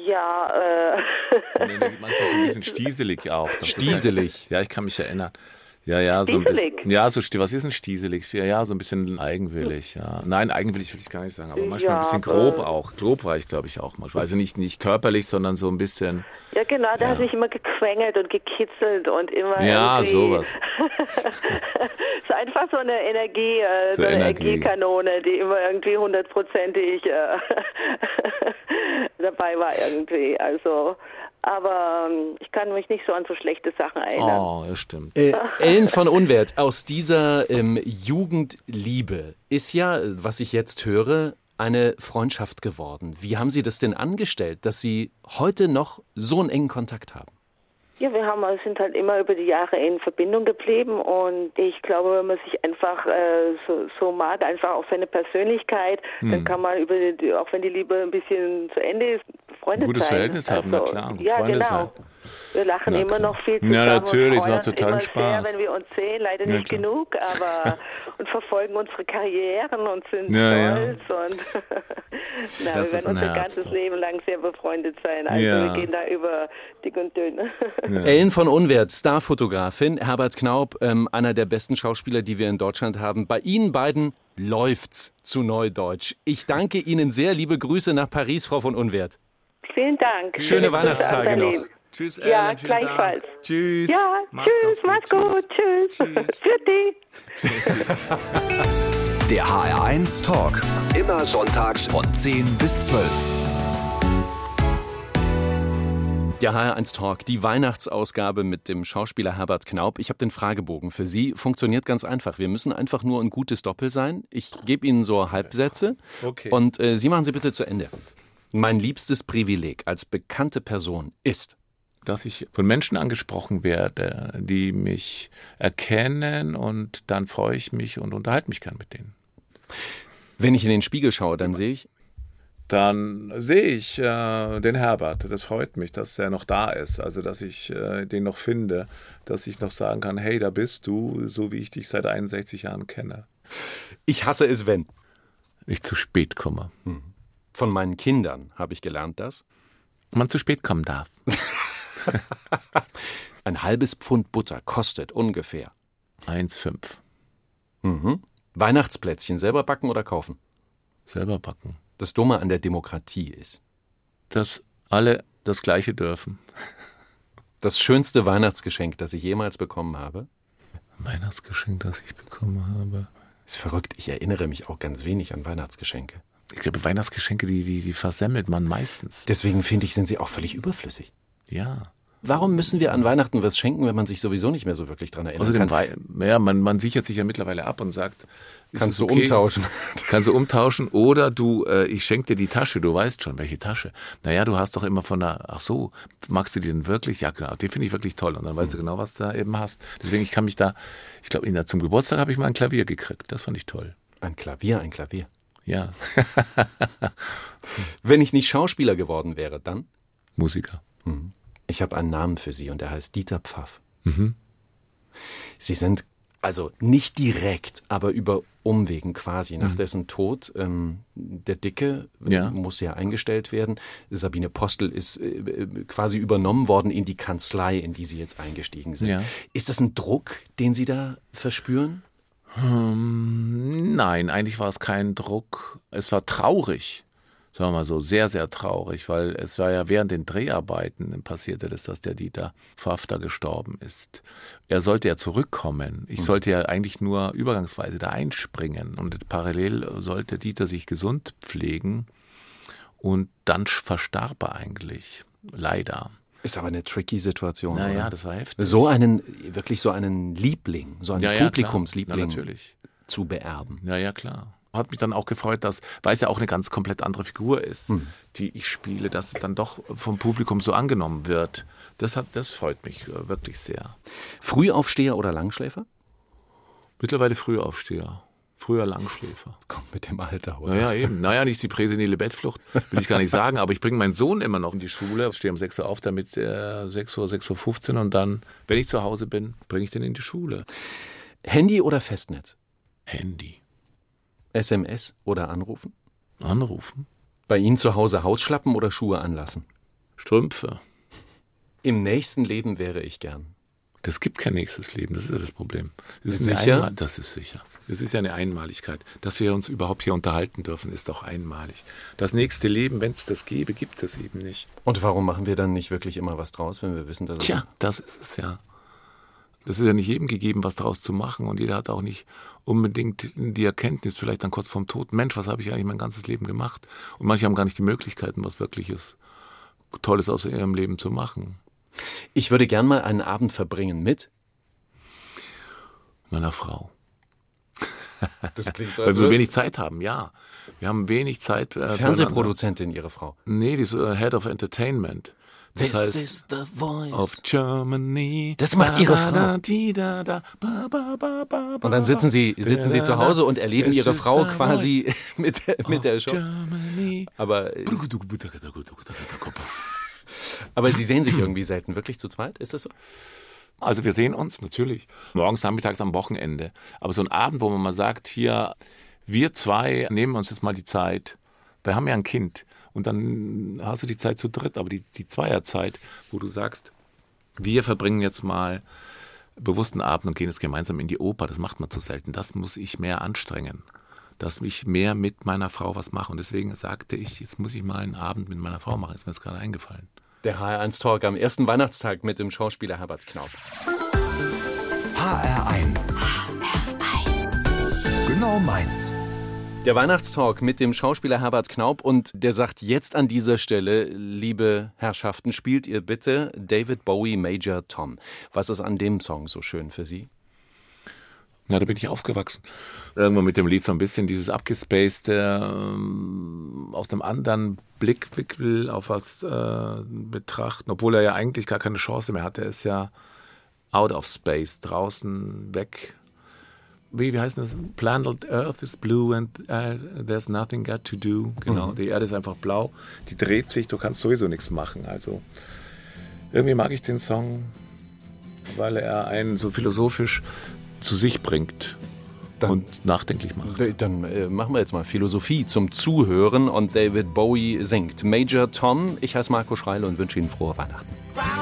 Ja, äh, Manchmal so ein bisschen stieselig auch. Stieselig. Ja, ich kann mich erinnern. Ja, ja, so ein Stieselig. bisschen. Ja, so, was ist ein stieselig? Ja, ja, so ein bisschen eigenwillig, ja. Nein, eigenwillig will ich gar nicht sagen, aber manchmal Ja, ein bisschen aber- grob auch. Grob war ich, glaube ich, auch manchmal. Also nicht, nicht körperlich, sondern so ein bisschen. Ja, genau, der Ja. hat sich immer gequengelt und gekitzelt und immer Ja, irgendwie... sowas. So einfach so eine Energie, äh, So so eine Energie. Energiekanone, die immer irgendwie hundertprozentig äh, dabei war irgendwie. Also, aber ähm, ich kann mich nicht so an so schlechte Sachen erinnern. Oh, ja, stimmt. Äh, Ellen von Unwert, aus dieser ähm, Jugendliebe ist ja, was ich jetzt höre, eine Freundschaft geworden. Wie haben Sie das denn angestellt, dass Sie heute noch so einen engen Kontakt haben? Ja, wir haben, sind halt immer über die Jahre in Verbindung geblieben und ich glaube, wenn man sich einfach äh, so, so mag, einfach auch seine Persönlichkeit, Hm. dann kann man über die, auch wenn die Liebe ein bisschen zu Ende ist, befreundet Gutes sein. Verhältnis haben, na klar, gut ja, Freunde genau. sein. Wir lachen Na immer klar. noch viel Ja, zusammen natürlich, und es freuen macht uns totalen immer Spaß. sehr, wenn wir uns sehen, leider Ja, nicht klar. genug, aber und verfolgen unsere Karrieren und sind Ja, ja. stolz und na, Das wir ist werden ein unser ganzes Herz, doch. Leben lang sehr befreundet sein. Also Ja. wir gehen da über dick und dünn. Ellen von Unwert, Starfotografin, Herbert Knaub, ähm, einer der besten Schauspieler, die wir in Deutschland haben. Bei Ihnen beiden läuft's zu Neudeutsch. Ich danke Ihnen sehr. Liebe Grüße nach Paris, Frau von Unwert. Vielen Dank. Schöne Viele Grüße Weihnachtstage an noch. Berlin. Tschüss, Ellen, Ja, vielen Dank. gleichfalls. Tschüss. Ja, Mach's tschüss, ganz mach's gut. gut, tschüss. Tschüss. Tschüssi. Der H R eins Talk Immer sonntags von zehn bis zwölf. Der H R eins Talk, die Weihnachtsausgabe mit dem Schauspieler Herbert Knaub. Ich habe den Fragebogen für Sie. Funktioniert ganz einfach. Wir müssen einfach nur ein gutes Doppel sein. Ich gebe Ihnen so Halbsätze Okay. und äh, Sie machen sie bitte zu Ende. Mein liebstes Privileg als bekannte Person ist... Dass ich von Menschen angesprochen werde, die mich erkennen und dann freue ich mich und unterhalte mich gern mit denen. Wenn ich in den Spiegel schaue, dann sehe ich... Dann sehe ich äh, den Herbert. Das freut mich, dass er noch da ist. Also, dass ich äh, den noch finde, dass ich noch sagen kann, hey, da bist du, so wie ich dich seit einundsechzig Jahren kenne. Ich hasse es, wenn. Ich zu spät komme. Von meinen Kindern habe ich gelernt, dass Man zu spät kommen darf. ein halbes Pfund Butter kostet ungefähr. eins Komma fünf. Mhm. Weihnachtsplätzchen selber backen oder kaufen? Selber backen. Das Dumme an der Demokratie ist. Dass alle das Gleiche dürfen. Das schönste Weihnachtsgeschenk, das ich jemals bekommen habe, Weihnachtsgeschenk, das ich bekommen habe. ist verrückt. Ich erinnere mich auch ganz wenig an Weihnachtsgeschenke. Ich glaube, Weihnachtsgeschenke, die, die, die versemmelt man meistens. Deswegen finde ich, sind sie auch völlig überflüssig. Ja. Warum müssen wir an Weihnachten was schenken, wenn man sich sowieso nicht mehr so wirklich dran erinnern Außerdem, kann? Wei- ja, man, man sichert sich ja mittlerweile ab und sagt, ist Kannst es du okay? umtauschen. Kannst du umtauschen oder du, äh, ich schenke dir die Tasche, du weißt schon, welche Tasche. Naja, du hast doch immer von der, ach so, magst du die denn wirklich? Ja, genau, die finde ich wirklich toll und dann weißt du genau, was du da eben hast. Deswegen, ich kann mich da, ich glaube, zum Geburtstag habe ich mal ein Klavier gekriegt, das fand ich toll. Ein Klavier, ein Klavier. Ja, Wenn ich nicht Schauspieler geworden wäre, dann? Musiker. Ich habe einen Namen für Sie und der heißt Dieter Pfaff. Mhm. Sie sind also nicht direkt, aber über Umwegen quasi nach Mhm. dessen Tod. Ähm, der Dicke äh, Ja. muss ja eingestellt werden. Sabine Postel ist äh, quasi übernommen worden in die Kanzlei, in die Sie jetzt eingestiegen sind. Ja. Ist das ein Druck, den Sie da verspüren? Ähm, nein, eigentlich war es kein Druck. Es war traurig, sagen wir mal so, sehr, sehr traurig, weil es war ja während den Dreharbeiten passierte das, dass der Dieter Pfaff da gestorben ist. Er sollte ja zurückkommen. Ich sollte ja eigentlich nur übergangsweise da einspringen und parallel sollte Dieter sich gesund pflegen und dann verstarb er eigentlich, leider. Ist aber eine tricky Situation. Naja, oder? das war heftig. So einen, wirklich so einen Liebling, so einen Ja, ja, klar. Publikumsliebling Na, natürlich. zu beerben. Ja, ja, klar. Hat mich dann auch gefreut, dass, weil es ja auch eine ganz komplett andere Figur ist, die ich spiele, dass es dann doch vom Publikum so angenommen wird. Das, hat, das freut mich äh, wirklich sehr. Frühaufsteher oder Langschläfer? Mittlerweile Frühaufsteher, früher Langschläfer. Kommt mit dem Alter, oder? Naja, eben. Naja, nicht die präsenile Bettflucht, will ich gar nicht sagen, aber ich bringe meinen Sohn immer noch in die Schule, ich stehe um sechs Uhr auf, damit äh, sechs Uhr, sechs Uhr fünfzehn und dann, wenn ich zu Hause bin, bringe ich den in die Schule. Handy oder Festnetz? Handy. S M S oder anrufen? Anrufen. Bei Ihnen zu Hause Hausschlappen oder Schuhe anlassen? Strümpfe. Im nächsten Leben wäre ich gern. Das gibt kein nächstes Leben, das ist ja das Problem. Das ist, Ist eine sicher? Einmal, das ist sicher. Das ist ja eine Einmaligkeit. Dass wir uns überhaupt hier unterhalten dürfen, ist doch einmalig. Das nächste Leben, wenn es das gäbe, gibt es eben nicht. Und warum machen wir dann nicht wirklich immer was draus, wenn wir wissen, dass es... Tja, das ist es ja. Das ist ja nicht jedem gegeben, was daraus zu machen. Und jeder hat auch nicht unbedingt die Erkenntnis, vielleicht dann kurz vorm Tod, Mensch, was habe ich eigentlich mein ganzes Leben gemacht? Und manche haben gar nicht die Möglichkeiten, was wirkliches Tolles aus ihrem Leben zu machen. Ich würde gern mal einen Abend verbringen mit... Meiner Frau. Das klingt so, Weil wir so wenig Zeit haben, ja. Wir haben wenig Zeit. Äh, Fernsehproduzentin, Ihre Frau. Nee, die ist äh, Head of Entertainment. Das This heißt, is the voice. of Germany. Das macht Ihre Frau. Und Und dann sitzen Sie, sitzen Sie zu Hause und erleben Ihre Frau quasi mit, mit der Show. Germany. Aber, aber Sie sehen sich irgendwie selten. Wirklich zu zweit? Ist das so? Also wir sehen uns natürlich morgens, nachmittags, am Wochenende. Aber so ein Abend, wo man mal sagt, hier, wir zwei nehmen uns jetzt mal die Zeit. Wir haben ja ein Kind. Und dann hast du die Zeit zu dritt, aber die, die Zweierzeit, wo du sagst, wir verbringen jetzt mal bewussten Abend und gehen jetzt gemeinsam in die Oper. Das macht man zu selten. Das muss ich mehr anstrengen. Dass ich mehr mit meiner Frau was mache. Und deswegen sagte ich, jetzt muss ich mal einen Abend mit meiner Frau machen. Ist mir jetzt gerade eingefallen. Der H R eins Talk am ersten Weihnachtstag mit dem Schauspieler Herbert Knaub. H R eins. Genau meins. Der Weihnachtstalk mit dem Schauspieler Herbert Knaub und der sagt jetzt an dieser Stelle, liebe Herrschaften, spielt ihr bitte David Bowie Major Tom. Was ist an dem Song so schön für Sie? Ja, da bin ich aufgewachsen. Irgendwann mit dem Lied so ein bisschen dieses abgespacede, ähm, aus einem anderen Blickwinkel auf was äh, betrachten, obwohl er ja eigentlich gar keine Chance mehr hatte. Er ist ja out of space, draußen weg. Wie, wie heißt das? Planet Earth is blue and uh, there's nothing got to do. Genau, mhm. Die Erde ist einfach blau, die dreht sich, du kannst sowieso nichts machen. Also irgendwie mag ich den Song, weil er einen so philosophisch zu sich bringt dann, und nachdenklich macht. Dann äh, machen wir jetzt mal Philosophie zum Zuhören und David Bowie singt Major Tom. Ich heiße Marco Schreil und wünsche Ihnen frohe Weihnachten.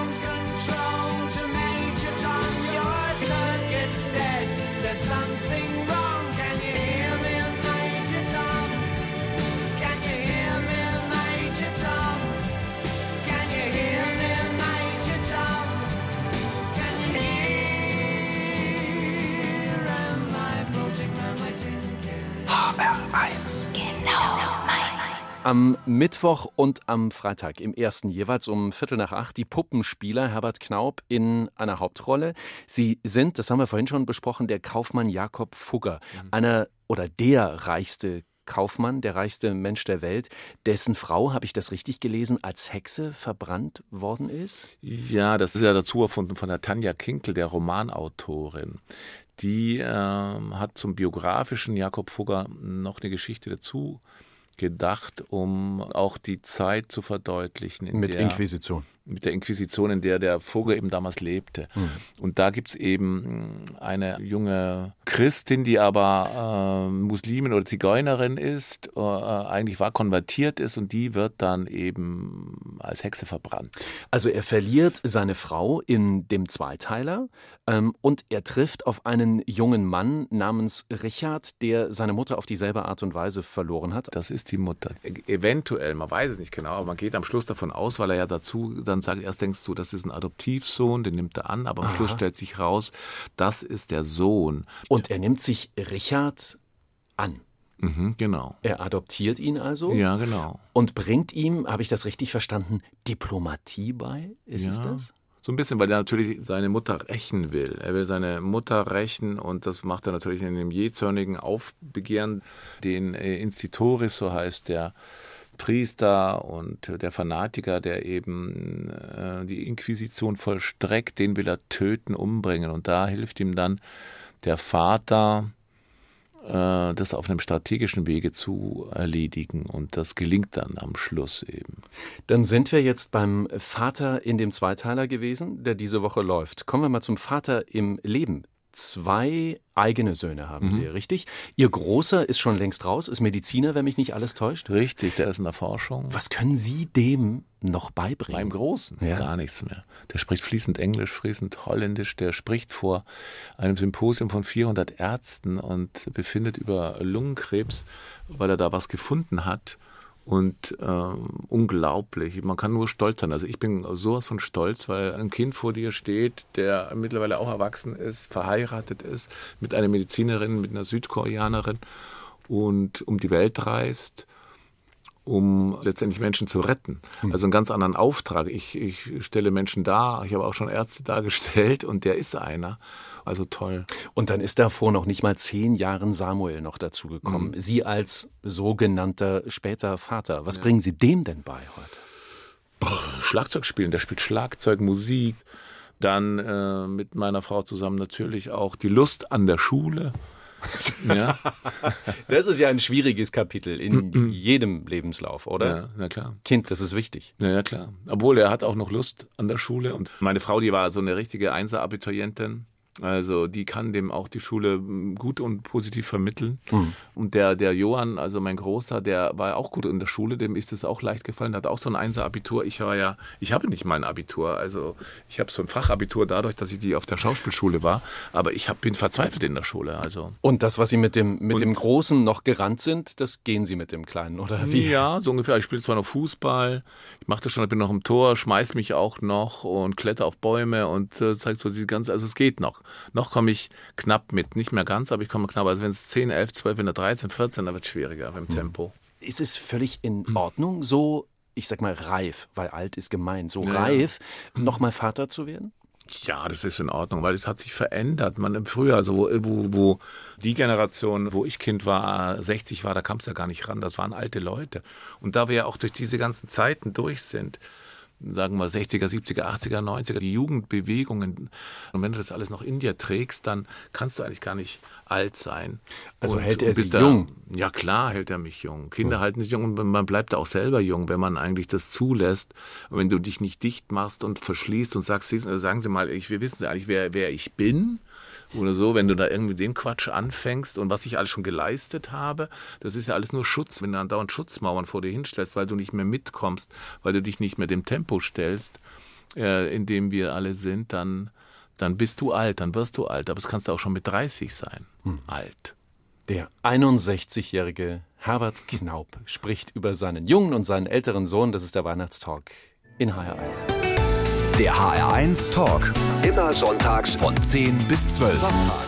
Am Mittwoch und am Freitag, im ersten jeweils um Viertel nach acht, die Puppenspieler Herbert Knaub in einer Hauptrolle. Sie sind, das haben wir vorhin schon besprochen, der Kaufmann Jakob Fugger, mhm. einer oder der reichste Kaufmann, der reichste Mensch der Welt, dessen Frau, habe ich das richtig gelesen, als Hexe verbrannt worden ist? Ja, das ist ja dazu erfunden von der Tanja Kinkel, der Romanautorin. Die äh, hat zum biografischen Jakob Fugger noch eine Geschichte dazu gedacht, um auch die Zeit zu verdeutlichen. In mit der, Inquisition. Mit der Inquisition, in der der Fugger eben damals lebte. Mhm. Und da gibt es eben eine junge Christin, die aber äh, Muslimin oder Zigeunerin ist, äh, eigentlich war konvertiert ist und die wird dann eben als Hexe verbrannt. Also er verliert seine Frau in dem Zweiteiler ähm, und er trifft auf einen jungen Mann namens Richard, der seine Mutter auf dieselbe Art und Weise verloren hat. Das ist die Mutter. Eventuell, man weiß es nicht genau, aber man geht am Schluss davon aus, weil er ja dazu dann sagt, erst denkst du, das ist ein Adoptivsohn, den nimmt er an, aber am Aha. Schluss stellt sich raus, das ist der Sohn. Und er nimmt sich Richard an. Mhm, genau. Er adoptiert ihn also. Ja, genau. Und bringt ihm, habe ich das richtig verstanden, Diplomatie bei? Ist ja. es das? So ein bisschen, weil er natürlich seine Mutter rächen will. Er will seine Mutter rächen und das macht er natürlich in dem jähzornigen Aufbegehren, den äh, Institoris, so heißt der Priester und der Fanatiker, der eben äh, die Inquisition vollstreckt, den will er töten, umbringen. Und da hilft ihm dann der Vater, äh, das auf einem strategischen Wege zu erledigen. Und das gelingt dann am Schluss eben. Dann sind wir jetzt beim Vater in dem Zweiteiler gewesen, der diese Woche läuft. Kommen wir mal zum Vater im Leben. Zwei eigene Söhne haben Mhm. Sie, richtig? Ihr Großer ist schon längst raus, ist Mediziner, wenn mich nicht alles täuscht. Richtig, der ist in der Forschung. Was können Sie dem noch beibringen? Beim Großen Ja. gar nichts mehr. Der spricht fließend Englisch, fließend Holländisch. Der spricht vor einem Symposium von vierhundert Ärzten und befindet über Lungenkrebs, weil er da was gefunden hat. Und ähm, unglaublich. Man kann nur stolz sein. Also ich bin sowas von stolz, weil ein Kind vor dir steht, der mittlerweile auch erwachsen ist, verheiratet ist, mit einer Medizinerin, mit einer Südkoreanerin und um die Welt reist, um letztendlich Menschen zu retten. Also einen ganz anderen Auftrag. Ich, ich stelle Menschen dar, ich habe auch schon Ärzte dargestellt und der ist einer. Also toll. Und dann ist da vor noch nicht mal zehn Jahren Samuel noch dazugekommen. Mhm. Sie als sogenannter später Vater. Was bringen Sie dem denn bei heute? Schlagzeug spielen, der spielt Schlagzeug, Musik. Dann äh, mit meiner Frau zusammen natürlich auch die Lust an der Schule. Ja, Das ist ja ein schwieriges Kapitel in jedem Lebenslauf, oder? ja, na klar. Kind, das ist wichtig. Ja, ja, klar. Obwohl, er hat auch noch Lust an der Schule. Und meine Frau, die war so eine richtige Einser-Abiturientin. Also die kann dem auch die Schule gut und positiv vermitteln. Mhm. Und der, der Johann, also mein Großer, der war auch gut in der Schule, dem ist es auch leicht gefallen, hat auch so ein Einser-Abitur. Ich war ja, ich habe nicht mal ein Abitur, also ich habe so ein Fachabitur dadurch, dass ich die auf der Schauspielschule war, aber ich hab, bin verzweifelt in der Schule. Also. Und das, was Sie mit dem, mit Und- dem Großen noch gerannt sind, das gehen Sie mit dem Kleinen, oder wie? Ja, so ungefähr. Ich spiele zwar noch Fußball, ich mache das schon, ich bin noch im Tor, schmeiß mich auch noch und kletter auf Bäume und äh, zeigt so die ganze, also es geht noch. Noch komme ich knapp mit, nicht mehr ganz, aber ich komme knapp. Also wenn es zehn, elf, zwölf, wenn er dreizehn, vierzehn, dann wird es schwieriger beim Tempo. Ist es völlig in Ordnung, so, ich sag mal, reif, weil alt ist gemein, so Ja, reif, nochmal Vater zu werden? Ja, das ist in Ordnung, weil es hat sich verändert. Man im Frühjahr, also wo, wo, wo die Generation, wo ich Kind war, sechzig war, da kam es ja gar nicht ran. Das waren alte Leute. Und da wir ja auch durch diese ganzen Zeiten durch sind, sagen wir sechziger, siebziger, achtziger, neunziger, die Jugendbewegungen, und wenn du das alles noch in dir trägst, dann kannst du eigentlich gar nicht alt sein. Also Und- hält er und bist Sie da- jung? Ja klar hält er mich jung. Kinder halten sich jung und man bleibt auch selber jung, wenn man eigentlich das zulässt. Und wenn du dich nicht dicht machst und verschließt und sagst, sagen Sie mal, ich, wir wissen eigentlich, wer, wer ich bin oder so, wenn du da irgendwie den Quatsch anfängst und was ich alles schon geleistet habe, das ist ja alles nur Schutz, wenn du dann dauernd Schutzmauern vor dir hinstellst, weil du nicht mehr mitkommst, weil du dich nicht mehr dem Tempo stellst, äh, in dem wir alle sind, dann, dann bist du alt, dann wirst du alt. Aber es kannst du auch schon mit dreißig sein, alt. Der einundsechzigjährige Herbert Knaup spricht über seinen jungen und seinen älteren Sohn. Das ist der Weihnachtstalk in H R eins. Der H R eins Talk. Immer sonntags Von zehn bis zwölf.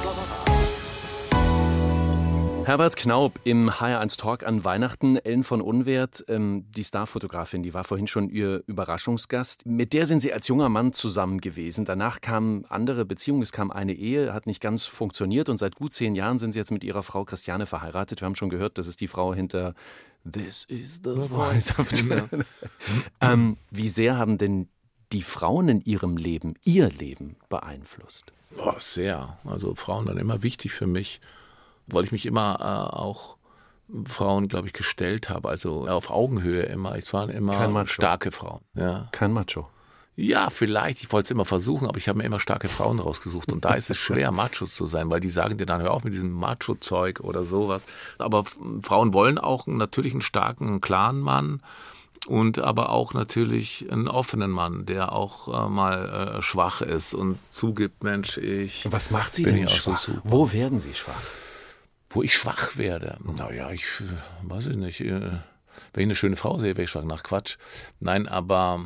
Herbert Knaup im H R eins Talk an Weihnachten. Ellen von Unwert, ähm, die Starfotografin, die war vorhin schon Ihr Überraschungsgast. Mit der sind Sie als junger Mann zusammen gewesen. Danach kamen andere Beziehungen, es kam eine Ehe, hat nicht ganz funktioniert. Und seit gut zehn Jahren sind Sie jetzt mit Ihrer Frau Christiane verheiratet. Wir haben schon gehört, das ist die Frau hinter This is the Voice of Germany. ähm, Wie sehr haben denn die Frauen in Ihrem Leben Ihr Leben beeinflusst? Oh, sehr. Also Frauen waren immer wichtig für mich, weil ich mich immer äh, auch Frauen, glaube ich, gestellt habe. Also auf Augenhöhe immer. Es waren Kein immer Macho. starke Frauen. Ja. Kein Macho. Ja, vielleicht. Ich wollte es immer versuchen, aber ich habe mir immer starke Frauen rausgesucht. Und da ist es schwer, Machos zu sein, weil die sagen dir dann, hör auf mit diesem Macho-Zeug oder sowas. Aber f- Frauen wollen auch natürlich einen starken, klaren Mann. Und aber auch natürlich einen offenen Mann, der auch äh, mal äh, schwach ist und zugibt, Mensch, ich Was macht Sie bin denn ich auch so schwach? super. Wo werden Sie schwach? Wo ich schwach werde? Naja, ich äh, weiß ich nicht. Äh, wenn ich eine schöne Frau sehe, wäre ich schwach. Nach Quatsch. Nein, aber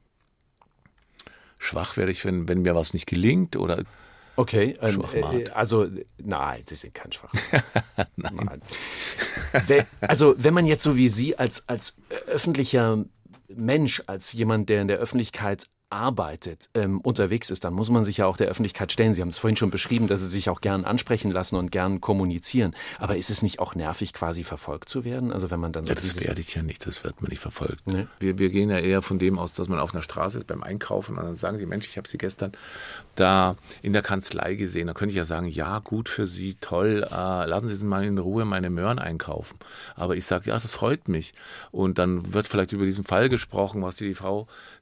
schwach werde ich, wenn, wenn mir was nicht gelingt oder Okay, ähm, Schwachmat. äh, also nein, Sie sind kein Schwach. nein. Wenn, also wenn man jetzt so wie Sie als, als öffentlicher Mensch, als jemand, der in der Öffentlichkeit arbeitet, ähm, unterwegs ist, dann muss man sich ja auch der Öffentlichkeit stellen. Sie haben es vorhin schon beschrieben, dass Sie sich auch gern ansprechen lassen und gern kommunizieren. Aber ist es nicht auch nervig, quasi verfolgt zu werden? Also wenn man dann so ja, das dieses- werde ich ja nicht, das wird man nicht verfolgt. Nee. Wir, wir gehen ja eher von dem aus, dass man auf einer Straße ist beim Einkaufen und dann sagen sie, Mensch, ich habe Sie gestern da in der Kanzlei gesehen. Da könnte ich ja sagen, ja, gut für Sie, toll, äh, lassen Sie mal in Ruhe meine Möhren einkaufen. Aber ich sage, ja, das freut mich. Und dann wird vielleicht über diesen Fall gesprochen, was die Frau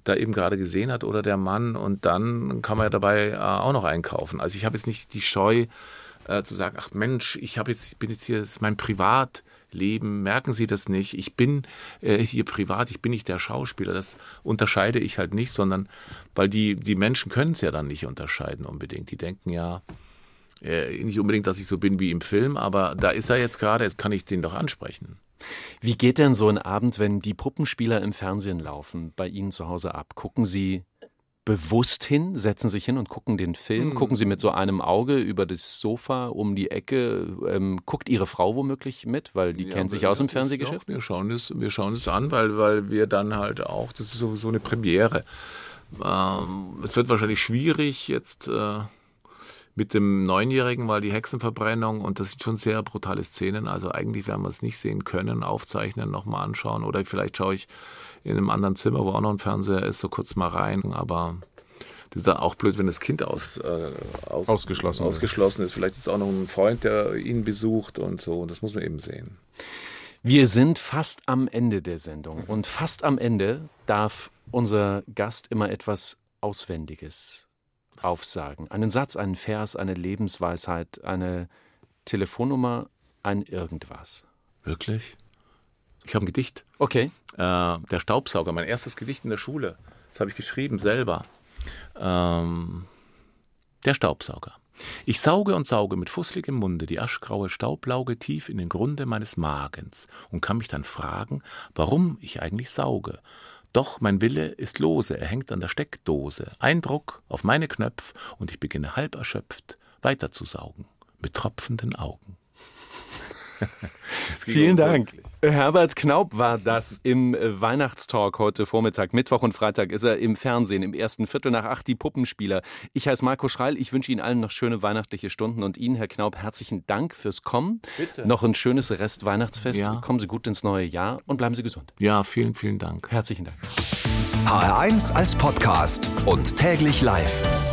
da eben gerade gesehen hat oder der Mann. Und dann kann man ja dabei äh, auch noch einkaufen. Also ich habe jetzt nicht die Scheu äh, zu sagen, ach Mensch, ich habe jetzt, ich bin jetzt hier, das ist mein Privatleben, merken Sie das nicht? Ich bin äh, hier privat, ich bin nicht der Schauspieler. Das unterscheide ich halt nicht, sondern weil die, die Menschen können es ja dann nicht unterscheiden unbedingt. Die denken ja, äh, nicht unbedingt, dass ich so bin wie im Film, aber da ist er jetzt gerade, jetzt kann ich den doch ansprechen. Wie geht denn so ein Abend, wenn die Puppenspieler im Fernsehen laufen, bei Ihnen zu Hause ab? Gucken Sie bewusst hin, setzen sich hin und gucken den Film? Hm. Gucken Sie mit so einem Auge über das Sofa um die Ecke? Ähm, guckt Ihre Frau womöglich mit, weil die ja, kennt sich aus im Fernsehgeschäft? Wir schauen es, wir schauen es an, weil, weil wir dann halt auch, das ist so, so eine Premiere. Ähm, es wird wahrscheinlich schwierig jetzt äh, mit dem Neunjährigen, weil die Hexenverbrennung und das sind schon sehr brutale Szenen, also eigentlich werden wir es nicht sehen können, aufzeichnen, nochmal anschauen oder vielleicht schaue ich in einem anderen Zimmer, wo auch noch ein Fernseher ist, so kurz mal rein, aber das ist ja auch blöd, wenn das Kind aus, äh, aus, ausgeschlossen, ausgeschlossen ist. Vielleicht ist auch noch ein Freund, der ihn besucht und so, das muss man eben sehen. Wir sind fast am Ende der Sendung und fast am Ende darf unser Gast immer etwas Auswendiges aufsagen. Einen Satz, einen Vers, eine Lebensweisheit, eine Telefonnummer, ein irgendwas. Wirklich? Ich habe ein Gedicht. Okay. Äh, der Staubsauger, mein erstes Gedicht in der Schule. Das habe ich geschrieben, selber. Ähm, der Staubsauger. Ich sauge und sauge mit fußligem Munde die aschgraue Staublauge tief in den Grunde meines Magens und kann mich dann fragen, warum ich eigentlich sauge. Doch mein Wille ist lose, er hängt an der Steckdose. Ein Druck auf meine Knöpfe und ich beginne halb erschöpft weiter zu saugen, mit tropfenden Augen. Vielen Dank. Herbert Knaup war das im Weihnachtstalk heute Vormittag. Mittwoch und Freitag ist er im Fernsehen, im ersten Viertel nach acht, die Puppenspieler. Ich heiße Marco Schreil, ich wünsche Ihnen allen noch schöne weihnachtliche Stunden und Ihnen, Herr Knaup, herzlichen Dank fürs Kommen. Bitte. Noch ein schönes Rest-Weihnachtsfest. Ja. Kommen Sie gut ins neue Jahr und bleiben Sie gesund. Ja, vielen, vielen Dank. Herzlichen Dank. H R eins als Podcast und täglich live.